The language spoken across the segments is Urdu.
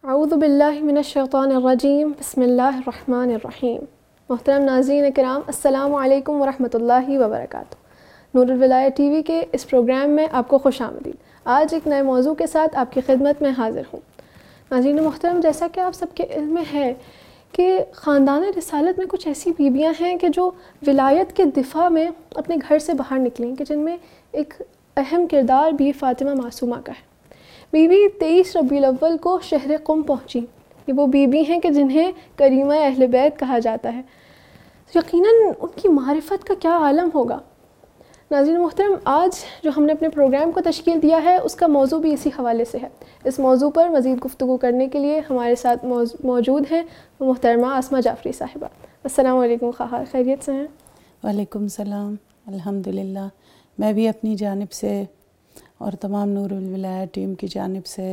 اعوذ باللہ من الشیطان الرجیم بسم اللہ الرحمن الرحیم۔ محترم ناظرین کرام، السلام علیکم ورحمۃ اللہ وبرکاتہ۔ نور الولایہ ٹی وی کے اس پروگرام میں آپ کو خوش آمدید۔ آج ایک نئے موضوع کے ساتھ آپ کی خدمت میں حاضر ہوں۔ ناظرین محترم، جیسا کہ آپ سب کے علم میں ہے کہ خاندان رسالت میں کچھ ایسی بیویاں ہیں کہ جو ولایت کے دفاع میں اپنے گھر سے باہر نکلیں، کہ جن میں ایک اہم کردار بی فاطمہ معصومہ کا ہے۔ بی بی 23 ربیع الاول کو شہر قم پہنچی۔ یہ وہ بی بی ہیں کہ جنہیں کریمہ اہل بیت کہا جاتا ہے۔ یقیناً ان کی معرفت کا کیا عالم ہوگا۔ ناظرین محترم، آج جو ہم نے اپنے پروگرام کو تشکیل دیا ہے اس کا موضوع بھی اسی حوالے سے ہے۔ اس موضوع پر مزید گفتگو کرنے کے لیے ہمارے ساتھ موجود ہیں محترمہ آسمہ جعفری صاحبہ۔ السلام علیکم، خیریت سے ہیں؟ وعلیکم السلام، الحمدللہ۔ میں بھی اپنی جانب سے اور تمام نور الولایہ ٹیم کی جانب سے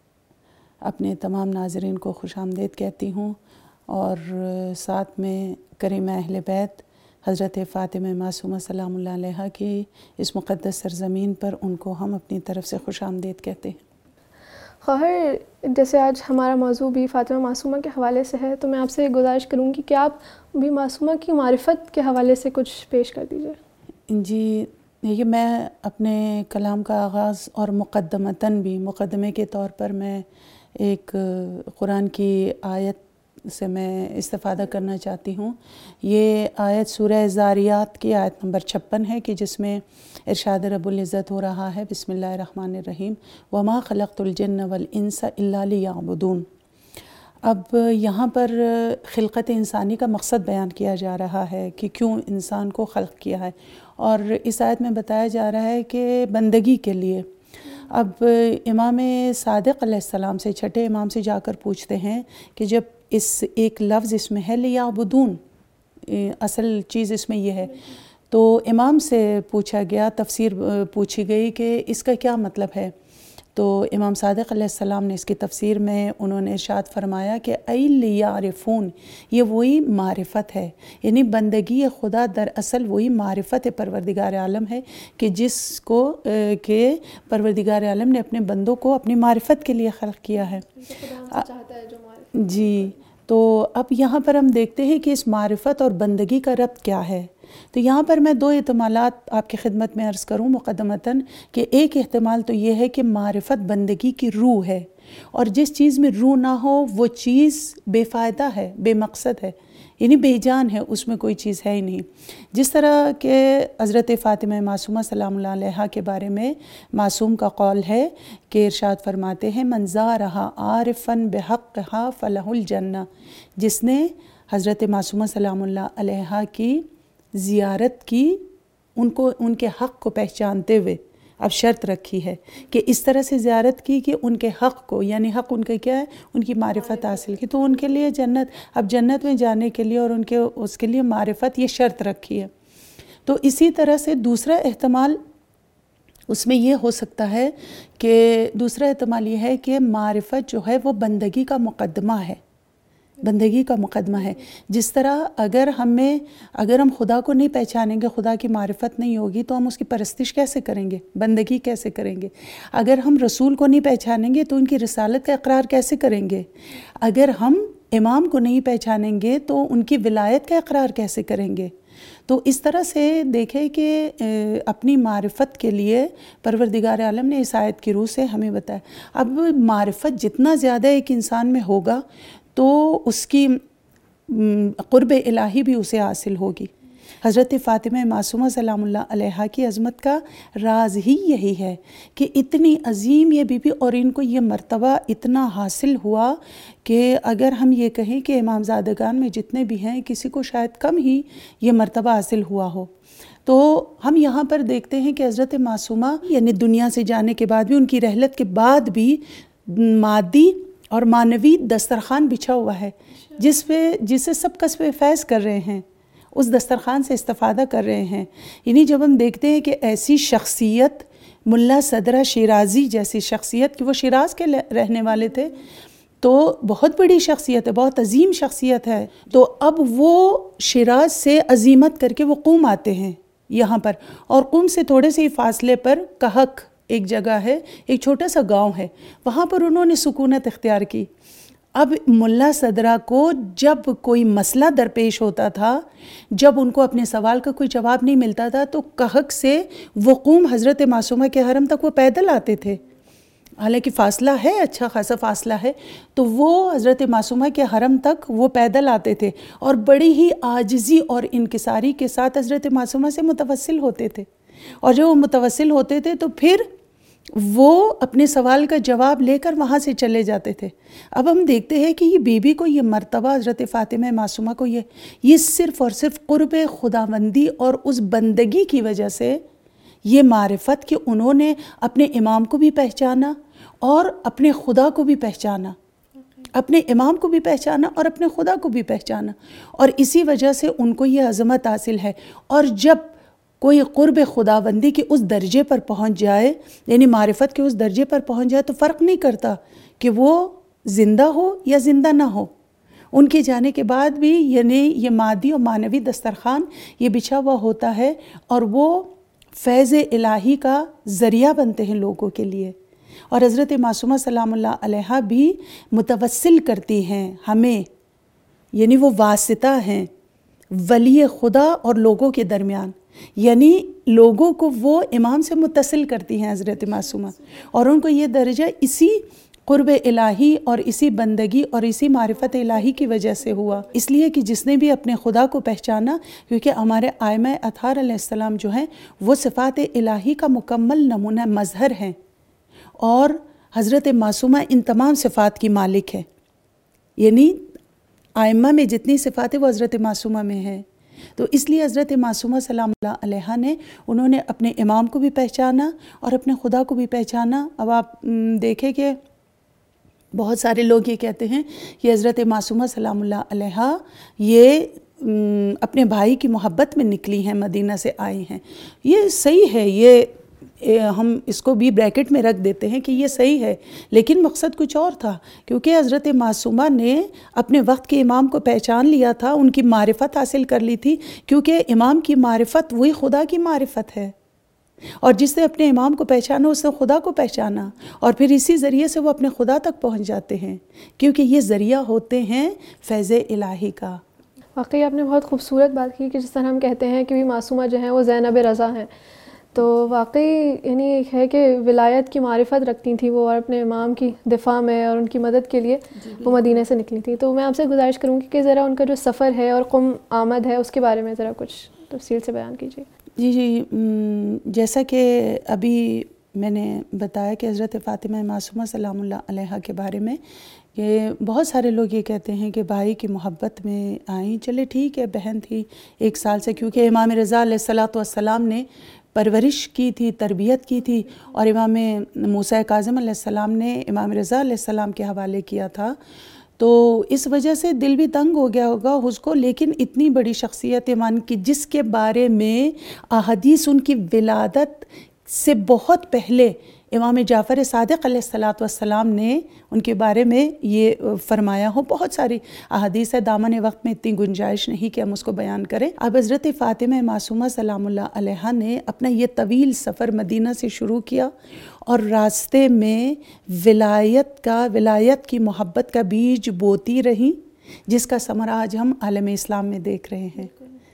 اپنے تمام ناظرین کو خوش آمدید کہتی ہوں، اور ساتھ میں کریمہ اہل بیت حضرت فاطمہ معصومہ سلام اللہ علیہا کی اس مقدس سرزمین پر ان کو ہم اپنی طرف سے خوش آمدید کہتے ہیں۔ خواہر، جیسے آج ہمارا موضوع بھی فاطمہ معصومہ کے حوالے سے ہے، تو میں آپ سے گزارش کروں گی کہ آپ بھی معصومہ کی معرفت کے حوالے سے کچھ پیش کر دیجیے۔ جی، یہ میں اپنے کلام کا آغاز اور مقدمتاً بھی مقدمے کے طور پر میں ایک قرآن کی آیت سے میں استفادہ کرنا چاہتی ہوں۔ یہ آیت سورہ زاریات کی آیت نمبر 56 ہے، کہ جس میں ارشاد رب العزت ہو رہا ہے، بسم اللہ الرحمن الرحیم، وَمَا خَلَقْتُ الْجِنَّ وَالْإِنسَ إِلَّا لِيَعْبُدُونَ۔ اب یہاں پر خلقت انسانی کا مقصد بیان کیا جا رہا ہے کہ کیوں انسان کو خلق کیا ہے، اور اس آیت میں بتایا جا رہا ہے کہ بندگی کے لیے۔ اب امام صادق علیہ السلام سے، چھٹے امام سے جا کر پوچھتے ہیں کہ جب اس ایک لفظ اس میں ہے لیعبدون، اصل چیز اس میں یہ ہے، تو امام سے پوچھا گیا، تفسیر پوچھی گئی کہ اس کا کیا مطلب ہے، تو امام صادق علیہ السلام نے اس کی تفسیر میں انہوں نے ارشاد فرمایا کہ ای لیعرفون، یہ وہی معرفت ہے، یعنی بندگی خدا دراصل وہی معرفت پروردگار عالم ہے، کہ جس کو کہ پروردگار عالم نے اپنے بندوں کو اپنی معرفت کے لیے خلق کیا ہے۔ جی، تو اب یہاں پر ہم دیکھتے ہیں کہ اس معرفت اور بندگی کا ربط کیا ہے۔ تو یہاں پر میں دو احتمالات آپ کی خدمت میں عرض کروں مقدمتاً، کہ ایک احتمال تو یہ ہے کہ معرفت بندگی کی روح ہے، اور جس چیز میں روح نہ ہو وہ چیز بے فائدہ ہے، بے مقصد ہے، یعنی بے جان ہے، اس میں کوئی چیز ہے ہی نہیں۔ جس طرح کہ حضرت فاطمہ معصومہ سلام اللہ علیہا کے بارے میں معصوم کا قول ہے کہ ارشاد فرماتے ہیں، من زارہا عارفا بحقہا فلہ الجنہ، جس نے حضرت معصومہ سلام اللہ علیہا کی زیارت کی، ان کے حق کو پہچانتے ہوئے، اب شرط رکھی ہے کہ اس طرح سے زیارت کی کہ ان کے حق کو، یعنی حق ان کا کیا ہے، ان کی معرفت حاصل کی، تو ان کے لیے جنت، اب جنت میں جانے کے لیے اور اس کے لیے معرفت، یہ شرط رکھی ہے۔ تو اسی طرح سے دوسرا احتمال اس میں یہ ہو سکتا ہے کہ دوسرا احتمال یہ ہے کہ معرفت جو ہے وہ بندگی کا مقدمہ ہے، بندگی کا مقدمہ ہے۔ جس طرح اگر ہم خدا کو نہیں پہچانیں گے، خدا کی معرفت نہیں ہوگی، تو ہم اس کی پرستش کیسے کریں گے، بندگی کیسے کریں گے؟ اگر ہم رسول کو نہیں پہچانیں گے تو ان کی رسالت کا اقرار کیسے کریں گے؟ اگر ہم امام کو نہیں پہچانیں گے تو ان کی ولایت کا اقرار کیسے کریں گے؟ تو اس طرح سے دیکھیں کہ اپنی معرفت کے لیے پروردگار عالم نے اس آیت کی روح سے ہمیں بتایا۔ اب معرفت جتنا زیادہ ایک انسان میں ہوگا تو اس کی قرب الہی بھی اسے حاصل ہوگی۔ حضرت فاطمہ معصومہ سلام اللہ علیہا کی عظمت کا راز ہی یہی ہے کہ اتنی عظیم یہ بی بی، اور ان کو یہ مرتبہ اتنا حاصل ہوا کہ اگر ہم یہ کہیں کہ امام زادگان میں جتنے بھی ہیں، کسی کو شاید کم ہی یہ مرتبہ حاصل ہوا ہو۔ تو ہم یہاں پر دیکھتے ہیں کہ حضرت معصومہ یعنی دنیا سے جانے کے بعد بھی، ان کی رحلت کے بعد بھی مادی اور معنوی دسترخوان بچھا ہوا ہے، جسے سب کسب فیض کر رہے ہیں، اس دسترخوان سے استفادہ کر رہے ہیں۔ یعنی جب ہم دیکھتے ہیں کہ ایسی شخصیت، ملا صدرہ شیرازی جیسی شخصیت، کہ وہ شیراز کے رہنے والے تھے، تو بہت بڑی شخصیت ہے، بہت عظیم شخصیت ہے، تو اب وہ شیراز سے عزیمت کر کے وہ قم آتے ہیں یہاں پر، اور قم سے تھوڑے سے فاصلے پر کہک ایک جگہ ہے، ایک چھوٹا سا گاؤں ہے، وہاں پر انہوں نے سکونت اختیار کی، اب ملا صدرہ کو جب کوئی مسئلہ درپیش ہوتا تھا، جب ان کو اپنے سوال کا کوئی جواب نہیں ملتا تھا تو کہک سے وہ قوم حضرت معصومہ کے حرم تک وہ پیدل آتے تھے، حالانکہ فاصلہ ہے، اچھا خاصا فاصلہ ہے، تو وہ حضرت معصومہ کے حرم تک وہ پیدل آتے تھے اور بڑی ہی عاجزی اور انکساری کے ساتھ حضرت معصومہ سے متوسل ہوتے تھے، اور جب وہ متوسل ہوتے تھے تو پھر وہ اپنے سوال کا جواب لے کر وہاں سے چلے جاتے تھے۔ اب ہم دیکھتے ہیں کہ یہ بی بی کو یہ مرتبہ حضرت فاطمہ معصومہ کو یہ صرف اور صرف قرب خداوندی اور اس بندگی کی وجہ سے یہ معرفت کہ انہوں نے اپنے امام کو بھی پہچانا اور اپنے خدا کو بھی پہچانا، اپنے امام کو بھی پہچانا اور اپنے خدا کو بھی پہچانا، اور اسی وجہ سے ان کو یہ عظمت حاصل ہے۔ اور جب کوئی قرب خداوندی کے اس درجے پر پہنچ جائے، یعنی معرفت کے اس درجے پر پہنچ جائے، تو فرق نہیں کرتا کہ وہ زندہ ہو یا زندہ نہ ہو، ان کے جانے کے بعد بھی یعنی یہ مادی اور معنوی دسترخوان یہ بچھا ہوا ہوتا ہے، اور وہ فیض الہی کا ذریعہ بنتے ہیں لوگوں کے لیے۔ اور حضرت معصومہ سلام اللہ علیہا بھی متوسل کرتی ہیں ہمیں، یعنی وہ واسطہ ہیں ولی خدا اور لوگوں کے درمیان، یعنی لوگوں کو وہ امام سے متصل کرتی ہیں حضرت معصومہ، اور ان کو یہ درجہ اسی قرب الہی اور اسی بندگی اور اسی معرفت الہی کی وجہ سے ہوا، اس لیے کہ جس نے بھی اپنے خدا کو پہچانا، کیونکہ ہمارے ائمہ اطہار علیہ السلام جو ہیں وہ صفات الہی کا مکمل نمونہ مظہر ہیں، اور حضرت معصومہ ان تمام صفات کی مالک ہے، یعنی ائمہ میں جتنی صفات ہیں وہ حضرت معصومہ میں ہیں۔ تو اس لیے حضرت معصومہ سلام اللہ علیہا نے انہوں نے اپنے امام کو بھی پہچانا اور اپنے خدا کو بھی پہچانا۔ اب آپ دیکھیں کہ بہت سارے لوگ یہ کہتے ہیں کہ حضرت معصومہ سلام اللہ علیہا یہ اپنے بھائی کی محبت میں نکلی ہیں، مدینہ سے آئی ہیں۔ یہ صحیح ہے، یہ ہم اس کو بھی بریکٹ میں رکھ دیتے ہیں کہ یہ صحیح ہے، لیکن مقصد کچھ اور تھا، کیونکہ حضرت معصومہ نے اپنے وقت کے امام کو پہچان لیا تھا، ان کی معرفت حاصل کر لی تھی، کیونکہ امام کی معرفت وہی خدا کی معرفت ہے، اور جس نے اپنے امام کو پہچانا اس نے خدا کو پہچانا، اور پھر اسی ذریعے سے وہ اپنے خدا تک پہنچ جاتے ہیں، کیونکہ یہ ذریعہ ہوتے ہیں فیض الہی کا۔ واقعی آپ نے بہت خوبصورت بات کی کہ جس طرح ہم کہتے ہیں کہ بھی معصومہ جو ہیں وہ زینب رضا ہیں، تو واقعی یعنی ایک ہے کہ ولایت کی معرفت رکھتی تھیں وہ، اور اپنے امام کی دفاع میں اور ان کی مدد کے لیے وہ مدینہ سے نکلی تھیں۔ تو میں آپ سے گزارش کروں گی کہ ذرا ان کا جو سفر ہے اور قم آمد ہے اس کے بارے میں ذرا کچھ تفصیل سے بیان کیجیے۔ جی، جیسا کہ ابھی میں نے بتایا کہ حضرت فاطمہ معصومہ سلام اللہ علیہا کے بارے میں کہ بہت سارے لوگ یہ کہتے ہیں کہ بھائی کی محبت میں آئیں، چلے ٹھیک ہے، بہن تھی 1 سال سے، کیونکہ امام رضا علیہ السلام نے پرورش کی تھی، تربیت کی تھی، اور امام موسیٰ کاظم علیہ السلام نے امام رضا علیہ السلام کے حوالے کیا تھا، تو اس وجہ سے دل بھی تنگ ہو گیا ہوگا اس کو۔ لیکن اتنی بڑی شخصیت ایمان کی جس کے بارے میں احادیث ان کی ولادت سے بہت پہلے امام جعفر صادق علیہ السلام نے ان کے بارے میں یہ فرمایا ہو، بہت ساری احادیث ہے، دامن وقت میں اتنی گنجائش نہیں کہ ہم اس کو بیان کریں۔ اب حضرت فاطمہ معصومہ سلام اللہ علیہا نے اپنا یہ طویل سفر مدینہ سے شروع کیا، اور راستے میں ولایت کی محبت کا بیج بوتی رہیں، جس کا ثمرہ آج ہم عالم اسلام میں دیکھ رہے ہیں،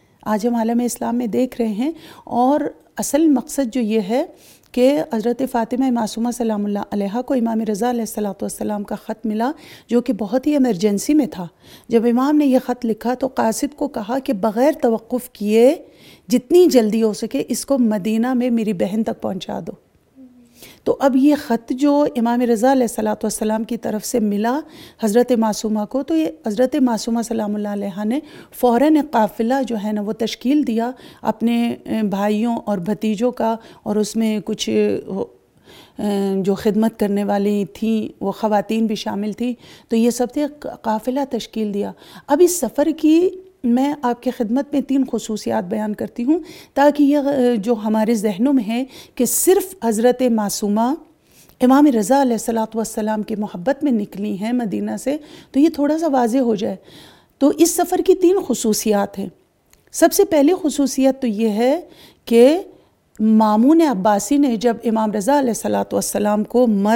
اور اصل مقصد جو یہ ہے کہ حضرت فاطمہ معصومہ سلام اللہ علیہا کو امام رضا علیہ السلام کا خط ملا، جو کہ بہت ہی ایمرجنسی میں تھا۔ جب امام نے یہ خط لکھا تو قاصد کو کہا کہ بغیر توقف کیے جتنی جلدی ہو سکے اس کو مدینہ میں میری بہن تک پہنچا دو۔ تو اب یہ خط جو امام رضا علیہ السلام کی طرف سے ملا حضرت معصومہ کو، تو یہ حضرت معصومہ سلام اللہ علیہا نے فوراً قافلہ جو ہے نا وہ تشکیل دیا اپنے بھائیوں اور بھتیجوں کا، اور اس میں کچھ جو خدمت کرنے والی تھیں وہ خواتین بھی شامل تھیں، تو یہ سب تھے، قافلہ تشکیل دیا۔ اب اس سفر کی میں آپ کے خدمت میں 3 خصوصیات بیان کرتی ہوں، تاکہ یہ جو ہمارے ذہنوں میں ہے کہ صرف حضرت معصومہ امام رضا علیہ السلام کی محبت میں نکلی ہیں مدینہ سے، تو یہ تھوڑا سا واضح ہو جائے۔ تو اس سفر کی 3 خصوصیات ہیں۔ سب سے پہلی خصوصیت تو یہ ہے کہ مامون عباسی نے جب امام رضا علیہ السلام کو مرو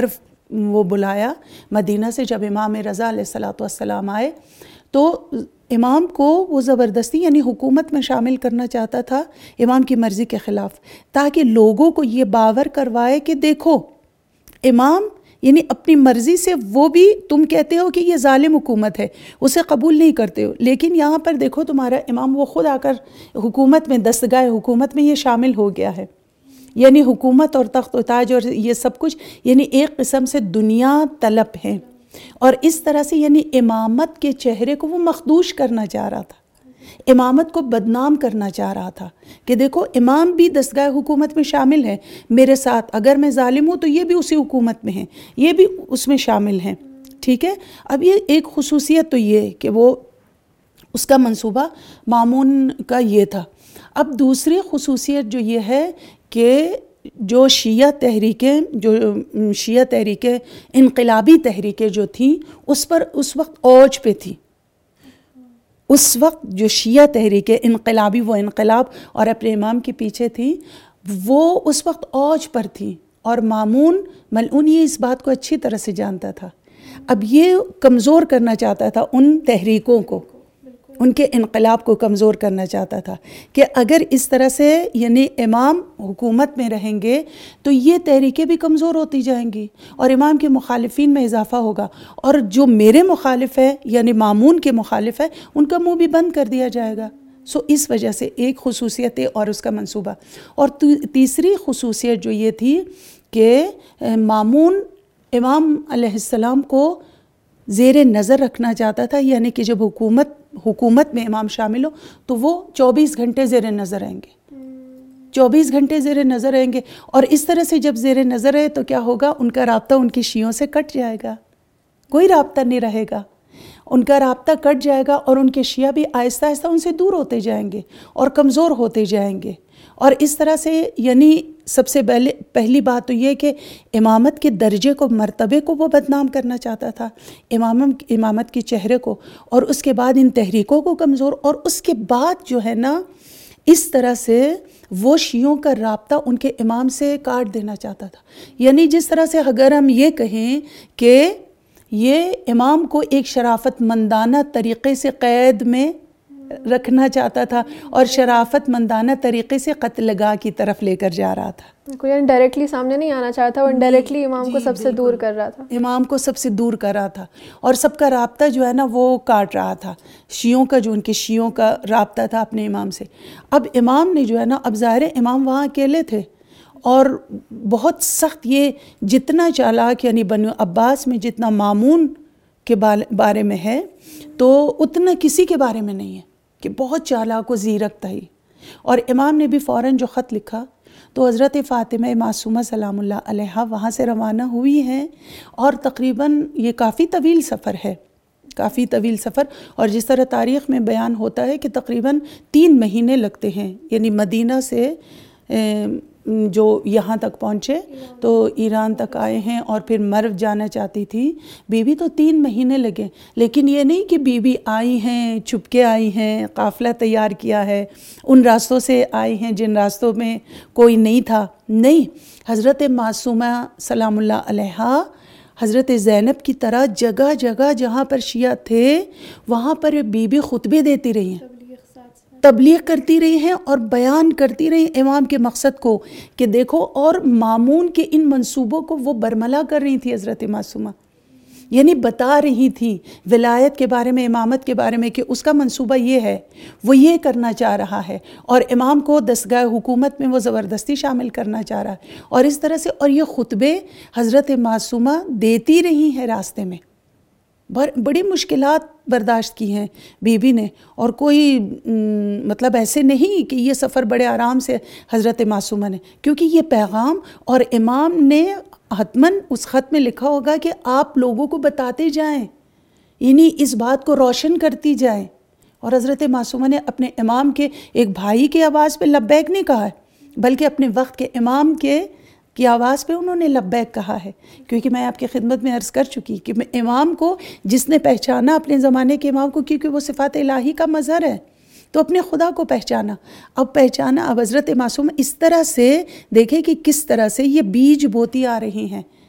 وہ بلایا مدینہ سے. جب امام رضا علیہ الصلوۃ والسلام آئے تو امام کو وہ زبردستی یعنی حکومت میں شامل کرنا چاہتا تھا امام کی مرضی کے خلاف، تاکہ لوگوں کو یہ باور کروائے کہ دیکھو امام یعنی اپنی مرضی سے، وہ بھی تم کہتے ہو کہ یہ ظالم حکومت ہے، اسے قبول نہیں کرتے ہو، لیکن یہاں پر دیکھو تمہارا امام وہ خود آ کر حکومت میں، دستگاہ حکومت میں یہ شامل ہو گیا ہے. یعنی حکومت اور تخت و تاج اور یہ سب کچھ یعنی ایک قسم سے دنیا طلب ہیں، اور اس طرح سے یعنی امامت کے چہرے کو وہ مخدوش کرنا چاہ رہا تھا، امامت کو بدنام کرنا چاہ رہا تھا کہ دیکھو امام بھی دستگاہ حکومت میں شامل ہے میرے ساتھ، اگر میں ظالم ہوں تو یہ بھی اسی حکومت میں ہیں، یہ بھی اس میں شامل ہیں. ٹھیک ہے. اب یہ ایک خصوصیت تو یہ کہ وہ اس کا منصوبہ مامون کا یہ تھا. اب دوسری خصوصیت جو یہ ہے کہ جو شیعہ تحریکیں انقلابی تحریکیں جو تھیں اس پر اس وقت اوج پہ تھی. اس وقت جو شیعہ تحریکیں انقلابی، وہ انقلاب اور اپنے امام کے پیچھے تھیں، وہ اس وقت اوج پر تھیں، اور مامون ملعون یہ اس بات کو اچھی طرح سے جانتا تھا. اب یہ کمزور کرنا چاہتا تھا ان تحریکوں کو، ان کے انقلاب کو کمزور کرنا چاہتا تھا کہ اگر اس طرح سے یعنی امام حکومت میں رہیں گے تو یہ تحریکیں بھی کمزور ہوتی جائیں گی اور امام کے مخالفین میں اضافہ ہوگا، اور جو میرے مخالف ہے یعنی مامون کے مخالف ہے ان کا منہ بھی بند کر دیا جائے گا. اس وجہ سے ایک خصوصیت ہے اور اس کا منصوبہ. اور تیسری خصوصیت جو یہ تھی کہ مامون امام علیہ السلام کو زیر نظر رکھنا چاہتا تھا، یعنی کہ جب حکومت میں امام شامل ہو تو وہ 24 گھنٹے زیر نظر رہیں گے، 24 گھنٹے زیر نظر رہیں گے. اور اس طرح سے جب زیر نظر رہے تو کیا ہوگا، ان کا رابطہ ان کی شیعوں سے کٹ جائے گا، کوئی رابطہ نہیں رہے گا، ان کا رابطہ کٹ جائے گا، اور ان کے شیعہ بھی آہستہ آہستہ ان سے دور ہوتے جائیں گے اور کمزور ہوتے جائیں گے. اور اس طرح سے یعنی سب سے پہلی بات تو یہ کہ امامت کے درجے کو، مرتبے کو وہ بدنام کرنا چاہتا تھا، امامت کے چہرے کو، اور اس کے بعد ان تحریکوں کو کمزور، اور اس کے بعد جو ہے نا اس طرح سے وہ شیعوں کا رابطہ ان کے امام سے کاٹ دینا چاہتا تھا. یعنی جس طرح سے اگر ہم یہ کہیں کہ یہ امام کو ایک شرافت مندانہ طریقے سے قید میں رکھنا چاہتا تھا اور شرافت مندانہ طریقے سے قتل گاہ کی طرف لے کر جا رہا تھا، کوئی ڈائریکٹلی سامنے نہیں آنا چاہتا، وہ انڈائریکٹلی امام کو سب سے دور کر رہا تھا، امام کو سب سے دور کر رہا تھا، اور سب کا رابطہ جو ہے نا وہ کاٹ رہا تھا، شیعوں کا جو ان کے شیعوں کا رابطہ تھا اپنے امام سے. اب امام نے جو ہے نا، اب ظاہر امام وہاں اکیلے تھے اور بہت سخت، یہ جتنا چالاک یعنی بنو عباس میں جتنا مامون کے بارے میں ہے تو اتنا کسی کے بارے میں نہیں ہے، کہ بہت چالاک و زیرک تھا. اور امام نے بھی فوراً جو خط لکھا تو حضرت فاطمہ معصومہ سلام اللہ علیہا وہاں سے روانہ ہوئی ہیں، اور تقریباً یہ کافی طویل سفر ہے، کافی طویل سفر. اور جس طرح تاریخ میں بیان ہوتا ہے کہ تقریباً 3 مہینے لگتے ہیں، یعنی مدینہ سے جو یہاں تک پہنچے تو ایران تک آئے ہیں، اور پھر مرو جانا چاہتی تھی بی بی تو 3 مہینے لگے. لیکن یہ نہیں کہ بی بی آئی ہیں، چھپکے آئی ہیں، قافلہ تیار کیا ہے، ان راستوں سے آئی ہیں جن راستوں میں کوئی نہیں تھا، نہیں. حضرت معصومہ سلام اللہ علیہا حضرت زینب کی طرح جگہ جگہ جہاں پر شیعہ تھے وہاں پر بی بی خطبے دیتی رہی ہیں، تبلیغ کرتی رہی ہیں اور بیان کرتی رہی امام کے مقصد کو کہ دیکھو، اور مامون کے ان منصوبوں کو وہ برملا کر رہی تھی حضرت معصومہ، یعنی بتا رہی تھی ولایت کے بارے میں، امامت کے بارے میں، کہ اس کا منصوبہ یہ ہے، وہ یہ کرنا چاہ رہا ہے، اور امام کو دستگاہ حکومت میں وہ زبردستی شامل کرنا چاہ رہا ہے. اور اس طرح سے، اور یہ خطبے حضرت معصومہ دیتی رہی ہیں راستے میں، بڑی مشکلات برداشت کی ہیں بی بی نے، اور کوئی مطلب ایسے نہیں کہ یہ سفر بڑے آرام سے حضرت معصومہ نے، کیونکہ یہ پیغام، اور امام نے حتماً اس خط میں لکھا ہوگا کہ آپ لوگوں کو بتاتے جائیں، یعنی اس بات کو روشن کرتی جائیں. اور حضرت معصومہ نے اپنے امام کے ایک بھائی کی آواز پہ لبیک نہیں کہا ہے، بلکہ اپنے وقت کے امام کی آواز پہ انہوں نے لبیک کہا ہے. کیونکہ میں آپ کی خدمت میں عرض کر چکی کہ امام کو جس نے پہچانا اپنے زمانے کے امام کو، کیونکہ وہ صفات الہی کا مظہر ہے، تو اپنے خدا کو پہچانا. اب حضرت معصوم اس طرح سے دیکھیں کہ کس طرح سے یہ بیج بوتی آ رہی ہیں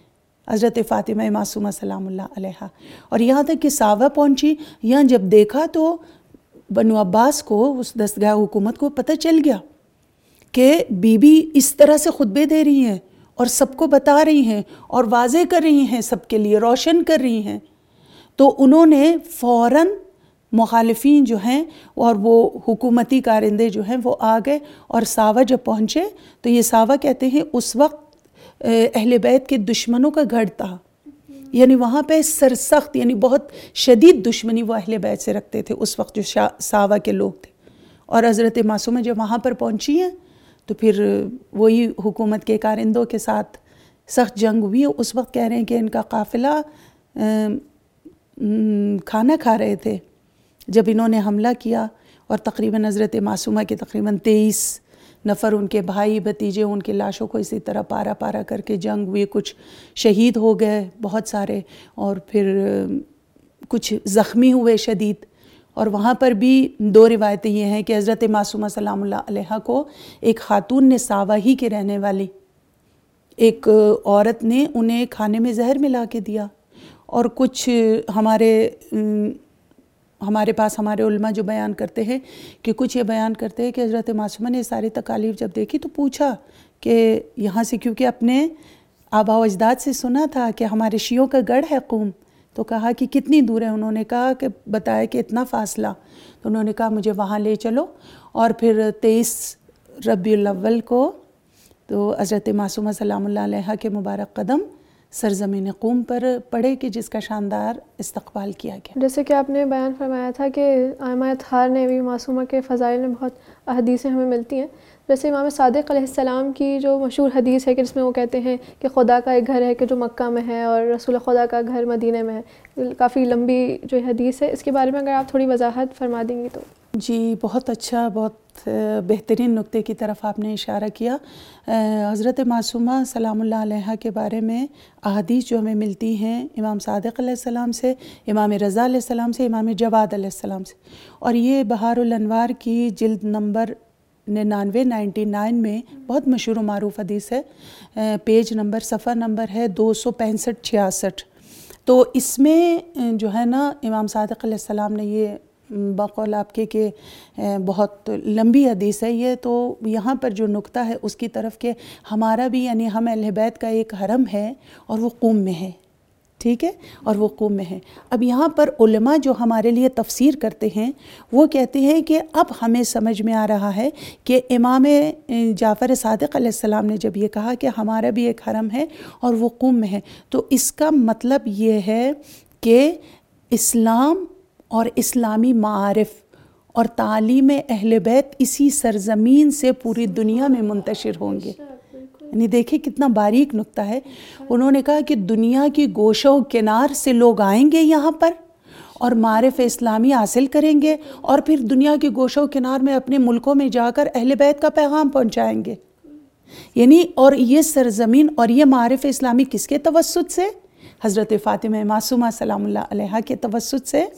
حضرت فاطمہ معصومہ سلام اللہ علیہا، اور یہاں تک کہ ساوا پہنچی. یہاں جب دیکھا تو بنو عباس کو، اس دستگاہ حکومت کو پتہ چل گیا کہ بی بی اس طرح سے خطبے دے رہی ہیں اور سب کو بتا رہی ہیں اور واضح کر رہی ہیں، سب کے لیے روشن کر رہی ہیں. تو انہوں نے فوراً مخالفین جو ہیں اور وہ حکومتی کارندے جو ہیں وہ آ گئے، اور ساوا جب پہنچے تو یہ ساوا کہتے ہیں اس وقت اہل بیت کے دشمنوں کا گڑھ تھا. یعنی وہاں پہ سرسخت، یعنی بہت شدید دشمنی وہ اہل بیت سے رکھتے تھے اس وقت جو ساوا کے لوگ تھے. اور حضرت معصومہ جب وہاں پر پہنچی ہیں تو پھر وہی حکومت کے کارندوں کے ساتھ سخت جنگ ہوئی. اس وقت کہہ رہے ہیں کہ ان کا قافلہ کھانا کھا رہے تھے جب انہوں نے حملہ کیا، اور تقریباً حضرت معصومہ کے تقریباً 23 نفر ان کے بھائی بھتیجے، ان کی لاشوں کو اسی طرح پارا پارا کر کے جنگ ہوئی. کچھ شہید ہو گئے بہت سارے، اور پھر کچھ زخمی ہوئے شدید. اور وہاں پر بھی دو روایتیں یہ ہیں کہ حضرت معصومہ سلام اللہ علیہا کو ایک خاتون نے، ساوا ہی کے رہنے والی ایک عورت نے انہیں کھانے میں زہر ملا کے دیا. اور کچھ ہمارے پاس ہمارے علماء جو بیان کرتے ہیں کہ کچھ یہ بیان کرتے ہیں کہ حضرت معصومہ نے ساری تکالیف جب دیکھی تو پوچھا کہ یہاں سے، کیونکہ اپنے آبا و اجداد سے سنا تھا کہ ہمارے شیعوں کا گڑھ ہے قوم، تو کہا کہ کتنی دور ہے؟ انہوں نے کہا کہ بتایا کہ اتنا فاصلہ. تو انہوں نے کہا مجھے وہاں لے چلو. اور پھر 23 ربیع الاول کو تو حضرت معصومہ سلام اللہ علیہا کے مبارک قدم سرزمین قوم پر پڑے کہ جس کا شاندار استقبال کیا گیا. جیسے کہ آپ نے بیان فرمایا تھا کہ ائمہ اطہار نے بھی معصومہ کے فضائل میں بہت احادیثیں ہمیں ملتی ہیں. جیسے امام صادق علیہ السلام کی جو مشہور حدیث ہے کہ جس میں وہ کہتے ہیں کہ خدا کا ایک گھر ہے کہ جو مکہ میں ہے اور رسول خدا کا گھر مدینہ میں ہے. کافی لمبی جو حدیث ہے، اس کے بارے میں اگر آپ تھوڑی وضاحت فرما دیں گی تو. جی بہت اچھا، بہت بہترین نقطے کی طرف آپ نے اشارہ کیا. حضرت معصومہ سلام اللہ علیہا کے بارے میں احادیث جو ہمیں ملتی ہیں امام صادق علیہ السلام سے، امام رضا علیہ السلام سے، امام جواد علیہ السلام سے. اور یہ بہار الانوار کی جلد نمبر 99 میں بہت مشہور و معروف حدیث ہے. پیج نمبر، صفحہ نمبر ہے 265-66. تو اس میں جو ہے نا امام صادق علیہ السلام نے یہ بقول آپ کے کہ بہت لمبی حدیث ہے یہ، تو یہاں پر جو نقطہ ہے اس کی طرف کہ ہمارا بھی، یعنی ہم اہل بیت کا ایک حرم ہے اور وہ قوم میں ہے، ٹھیک ہے، اور وہ قوم میں ہے. اب یہاں پر علماء جو ہمارے لیے تفسیر کرتے ہیں وہ کہتے ہیں کہ اب ہمیں سمجھ میں آ رہا ہے کہ امام جعفر صادق علیہ السلام نے جب یہ کہا کہ ہمارا بھی ایک حرم ہے اور وہ قوم میں ہے، تو اس کا مطلب یہ ہے کہ اسلام اور اسلامی معارف اور تعلیم اہل بیت اسی سرزمین سے پوری دنیا میں منتشر ہوں گے. یعنی دیکھیں کتنا باریک نقطہ ہے. انہوں نے کہا کہ دنیا کی گوشہ و کنار سے لوگ آئیں گے یہاں پر اور معارف اسلامی حاصل کریں گے، اور پھر دنیا کے گوشہ و کنار میں اپنے ملکوں میں جا کر اہل بیت کا پیغام پہنچائیں گے. یعنی اور یہ سرزمین اور یہ معارف اسلامی کس کے توسط سے؟ حضرت فاطمہ معصومہ سلام اللہ علیہا کے توسط سے.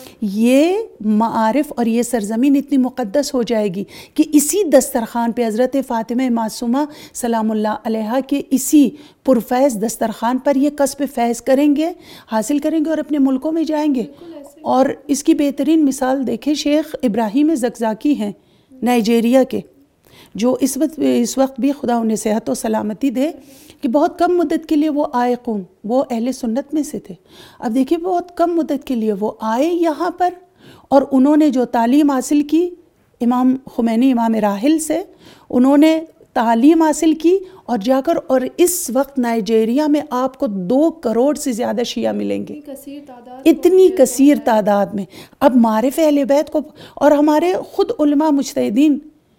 یہ معارف اور یہ سرزمین اتنی مقدس ہو جائے گی کہ اسی دسترخوان پہ حضرت فاطمہ معصومہ سلام اللہ علیہا کے اسی پرفیض دسترخوان پر یہ کسب فیض کریں گے، حاصل کریں گے اور اپنے ملکوں میں جائیں گے. اور اس کی بہترین مثال دیکھیں، شیخ ابراہیم زکزاکی ہیں نائجیریا کے، جو اس وقت بھی خدا انہیں صحت و سلامتی دے، کہ بہت کم مدت کے لیے وہ آئے قوم، وہ اہل سنت میں سے تھے. اب دیکھیے بہت کم مدت کے لیے وہ آئے یہاں پر، اور انہوں نے جو تعلیم حاصل کی امام خمینی، امام راحل سے انہوں نے تعلیم حاصل کی، اور جا کر، اور اس وقت نائجیریا میں آپ کو 2 کروڑ سے زیادہ شیعہ ملیں گے، اتنی کثیر تعداد میں. اب معارف اہل بیت کو، اور ہمارے خود علماء مجتہدین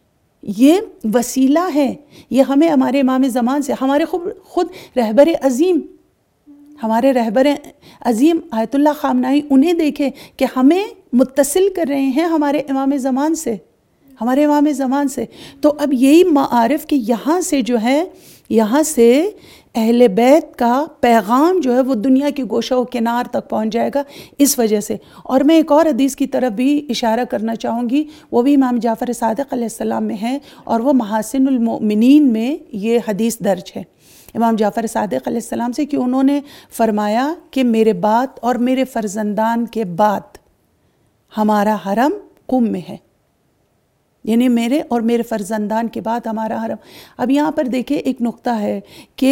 یہ وسیلہ ہے، یہ ہمیں ہمارے امام زمان سے، ہمارے خود رہبر عظیم، ہمارے رہبر عظیم آیت اللہ خامنائی، انہیں دیکھیں کہ ہمیں متصل کر رہے ہیں ہمارے امام زمان سے، ہمارے امام زمان سے. تو اب یہی معارف کہ یہاں سے جو ہے، یہاں سے اہل بیت کا پیغام جو ہے وہ دنیا کی گوشہ و کنار تک پہنچ جائے گا اس وجہ سے۔ اور میں ایک اور حدیث کی طرف بھی اشارہ کرنا چاہوں گی، وہ بھی امام جعفر صادق علیہ السلام میں ہے، اور وہ محاسن المؤمنین میں یہ حدیث درج ہے امام جعفر صادق علیہ السلام سے، کہ انہوں نے فرمایا کہ میرے بعد اور میرے فرزندان کے بعد ہمارا حرم قم میں ہے، یعنی میرے اور میرے فرزندان کے بعد ہمارا حرم۔ اب یہاں پر دیکھیں ایک نقطہ ہے کہ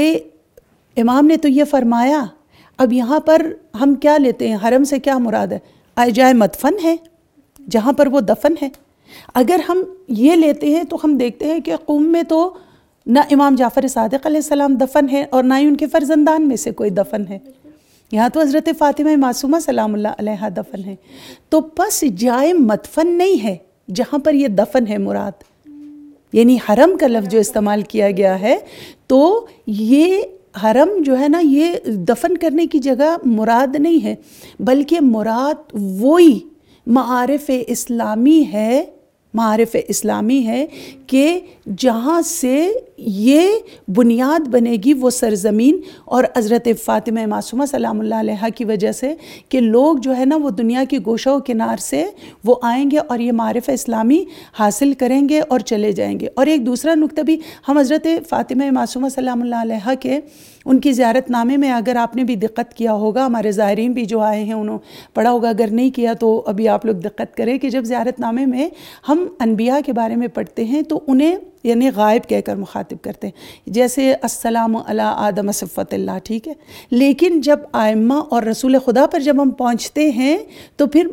امام نے تو یہ فرمایا، اب یہاں پر ہم کیا لیتے ہیں، حرم سے کیا مراد ہے؟ جائے مدفن ہے، جہاں پر وہ دفن ہے۔ اگر ہم یہ لیتے ہیں تو ہم دیکھتے ہیں کہ قم میں تو نہ امام جعفر صادق علیہ السلام دفن ہے اور نہ ہی ان کے فرزندان میں سے کوئی دفن ہے، یہاں تو حضرت فاطمہ معصومہ سلام اللہ علیہا دفن ہے۔ تو پس جائے مدفن نہیں ہے جہاں پر یہ دفن ہے مراد، یعنی حرم کا لفظ جو استعمال کیا گیا ہے، تو یہ حرم جو ہے نا یہ دفن کرنے کی جگہ مراد نہیں ہے، بلکہ مراد وہی معارف اسلامی ہے، معارف اسلامی ہے کہ جہاں سے یہ بنیاد بنے گی وہ سرزمین، اور حضرت فاطمہ معصومہ سلام اللہ علیہا کی وجہ سے کہ لوگ جو ہے نا وہ دنیا کی گوشہ و کنار سے وہ آئیں گے اور یہ معارف اسلامی حاصل کریں گے اور چلے جائیں گے۔ اور ایک دوسرا نقطہ بھی، ہم حضرت فاطمہ معصومہ سلام اللہ علیہا کے ان کی زیارت نامے میں اگر آپ نے بھی دقت کیا ہوگا، ہمارے زائرین بھی جو آئے ہیں انہوں پڑھا ہوگا، اگر نہیں کیا تو ابھی آپ لوگ دقت کریں کہ جب زیارت نامے میں ہم انبیاء کے بارے میں پڑھتے ہیں تو انہیں یعنی غائب کہہ کر مخاطب کرتے ہیں، جیسے السلام علی آدم صفوۃ اللہ، ٹھیک ہے، لیکن جب ائمہ اور رسول خدا پر جب ہم پہنچتے ہیں تو پھر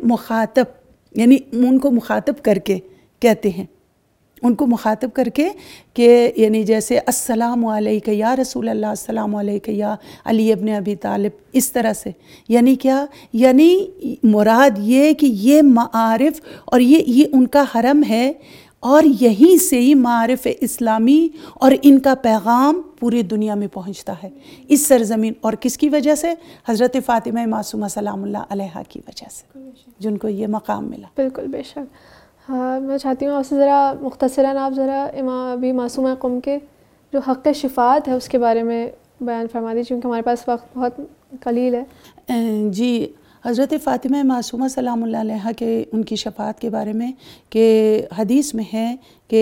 مخاطب یعنی ان کو مخاطب کر کے کہتے ہیں، ان کو مخاطب کر کے کہ یعنی جیسے السلام علیکہ یا رسول اللہ، السلام علیکہ یا علی ابن ابی طالب، اس طرح سے۔ یعنی کیا؟ یعنی مراد یہ کہ یہ معارف اور یہ ان کا حرم ہے، اور یہیں سے ہی معارف اسلامی اور ان کا پیغام پوری دنیا میں پہنچتا ہے اس سرزمین، اور کس کی وجہ سے؟ حضرت فاطمہ معصومہ سلام اللہ علیہا کی وجہ سے، جن کو یہ مقام ملا۔ بالکل، بے شک۔ ہاں، میں چاہتی ہوں آپ سے ذرا مختصراً آپ ذرا امام ابی معصومہ قم کے جو حق شفاعت ہے اس کے بارے میں بیان فرما دیجیے، کیونکہ ہمارے پاس وقت بہت قلیل ہے۔ جی، حضرت فاطمہ معصومہ سلام اللہ علیہا کے ان کی شفاعت کے بارے میں کہ حدیث میں ہے کہ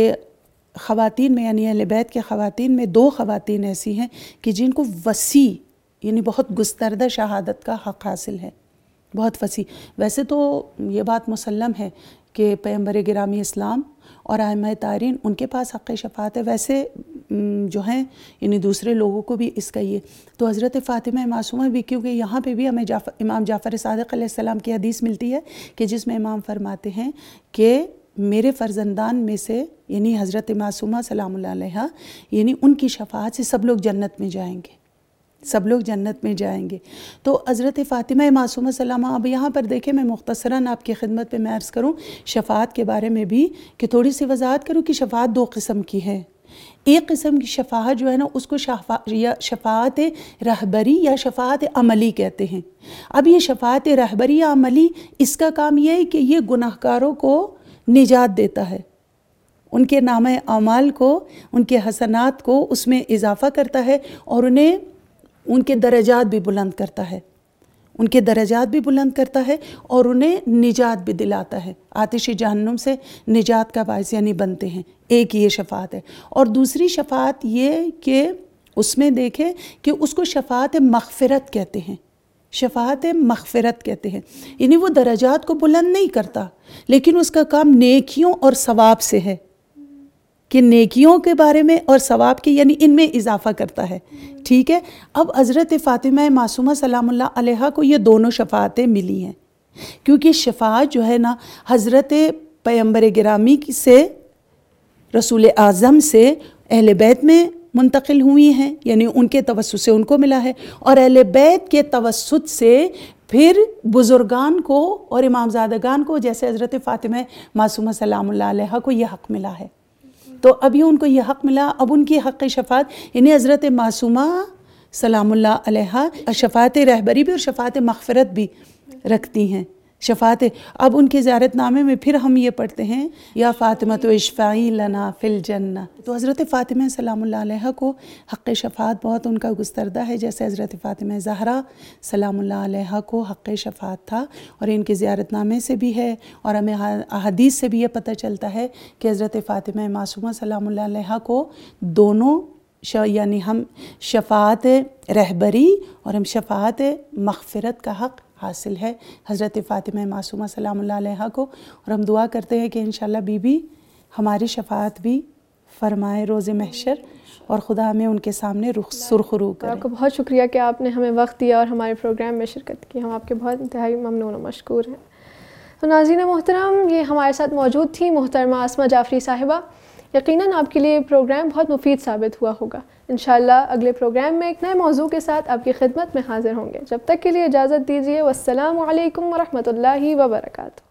خواتین میں یعنی اہل بیت کے خواتین میں 2 خواتین ایسی ہیں کہ جن کو وسیع یعنی بہت گستردہ شہادت کا حق حاصل ہے، بہت وسیع۔ ویسے تو یہ بات مسلم ہے کہ پیغمبر گرامی اسلام اور ائمہ طاہرین ان کے پاس حق شفاعت ہے، ویسے جو ہیں یعنی دوسرے لوگوں کو بھی اس کا یہ تو حضرت فاطمہ معصومہ بھی، کیونکہ یہاں پہ بھی ہمیں امام جعفر صادق علیہ السلام کی حدیث ملتی ہے کہ جس میں امام فرماتے ہیں کہ میرے فرزندان میں سے یعنی حضرت معصومہ سلام اللہ علیہا یعنی ان کی شفاعت سے سب لوگ جنت میں جائیں گے، سب لوگ جنت میں جائیں گے۔ تو حضرت فاطمہ معصومہ سلامہ، اب یہاں پر دیکھیں میں مختصراً آپ کی خدمت میں عرض کروں شفاعت کے بارے میں بھی کہ تھوڑی سی وضاحت کروں کہ شفاعت 2 قسم کی ہے۔ ایک قسم کی شفاعت جو ہے نا اس کو شفاعت رہبری یا شفاعت عملی کہتے ہیں۔ اب یہ شفاعت رہبری یا عملی، اس کا کام یہ ہے کہ یہ گناہگاروں کو نجات دیتا ہے، ان کے نامہ اعمال کو، ان کے حسنات کو اس میں اضافہ کرتا ہے، اور انہیں ان کے درجات بھی بلند کرتا ہے، ان کے درجات بھی بلند کرتا ہے، اور انہیں نجات بھی دلاتا ہے، آتش جہنم سے نجات کا باعث یعنی بنتے ہیں۔ ایک یہ شفاعت ہے، اور دوسری شفاعت یہ کہ اس میں دیکھیں کہ اس کو شفاعت مغفرت کہتے ہیں، شفاعت مغفرت کہتے ہیں، یعنی وہ درجات کو بلند نہیں کرتا لیکن اس کا کام نیکیوں اور ثواب سے ہے کہ نیکیوں کے بارے میں اور ثواب کے یعنی ان میں اضافہ کرتا ہے، ٹھیک ہے۔ اب حضرت فاطمہ معصومہ سلام اللہ علیہا کو یہ دونوں شفاعتیں ملی ہیں، کیونکہ شفاعت جو ہے نا حضرت پیغمبر گرامی سے، رسول اعظم سے اہل بیت میں منتقل ہوئی ہیں، یعنی ان کے توسط سے ان کو ملا ہے، اور اہل بیت کے توسط سے پھر بزرگان کو اور امامزادگان کو جیسے حضرت فاطمہ معصومہ سلام اللہ علیہا کو یہ حق ملا ہے۔ تو ابھی ان کو یہ حق ملا، اب ان کی حق شفاعت یعنی حضرت معصومہ سلام اللہ علیہا شفاعت رہبری بھی اور شفاعت مغفرت بھی رکھتی ہیں، شفاعت. اب ان کے زیارت نامے میں پھر ہم یہ پڑھتے ہیں یا فاطمہ تو اشفعی لنا فی الجنہ. تو حضرت فاطمہ سلام اللہ علیہ کو حق شفاعت بہت ان کا گستردہ ہے، جیسے حضرت فاطمہ زہرا سلام اللہ علیہ کو حق شفاعت تھا، اور ان کے زیارت نامے سے بھی ہے. اور ہمیں احادیث سے بھی یہ پتہ چلتا ہے کہ حضرت فاطمہ معصومہ سلام اللہ علیہ کو دونوں یعنی ہم شفاعت رہبری اور ہم شفاعت مغفرت کا حق حاصل ہے حضرت فاطمہ معصومہ سلام اللہ علیہ کو. اور ہم دعا کرتے ہیں کہ انشاءاللہ بی بی ہماری شفاعت بھی فرمائے روز محشر، اور خدا ہمیں ان کے سامنے سرخ رو کرے. آپ کا بہت شکریہ کہ آپ نے ہمیں وقت دیا اور ہمارے پروگرام میں شرکت کی. ہم آپ کے بہت انتہائی ممنون و مشکور ہیں. تو ناظرین محترم، یہ ہمارے ساتھ موجود تھی محترمہ آسمہ جعفری صاحبہ. یقیناً آپ کے لیے یہ پروگرام بہت مفید ثابت ہوا ہوگا. انشاءاللہ اگلے پروگرام میں ایک نئے موضوع کے ساتھ آپ کی خدمت میں حاضر ہوں گے. جب تک کے لیے اجازت دیجیے. والسلام علیکم ورحمۃ اللہ وبرکاتہ.